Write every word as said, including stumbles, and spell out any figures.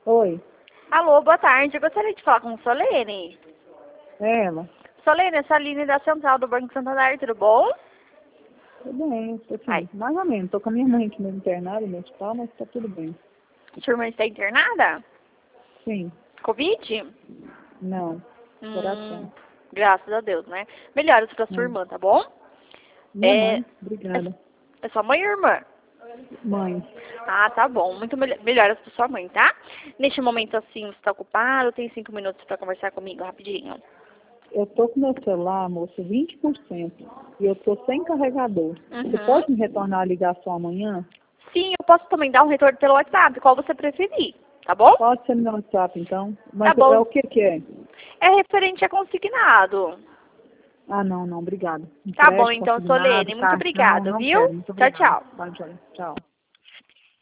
Oi, Alô, boa tarde. Eu gostaria de falar com Solene. é ela. Solene, essa linha da central do Banco Santander, tudo bom? Tudo bem, Ai, assim, mais ou menos. Tô com a minha mãe aqui no internado, no hospital, mas tá tudo bem. sua irmã está internada? Sim, Covid? não, Hum, coração. graças a Deus, né? Melhoras pra sua Hum. irmã, tá bom? Minha É, mãe, é, obrigada. é sua mãe ou irmã? Mãe, Ah, tá bom. Muito mel melhoras pra sua mãe, tá? Neste momento, assim, você tá ocupado? Tem cinco minutos pra conversar comigo rapidinho. eu tô com meu celular, moça, vinte por cento. E eu tô sem carregador. Você Uhum. pode me retornar a ligação amanhã? Sim, eu posso também dar um retorno pelo WhatsApp, qual você preferir, tá bom? Pode ser no meu WhatsApp, então. Tá Mas é bom. o que que é? É referente a consignado. Ah, não, não, obrigado. Tá bom, Empréstimo, então, consignado, Solene. Muito cartão, obrigada, não viu? quero. Muito Tchau, obrigada. tchau. Tá, joia. Tchau.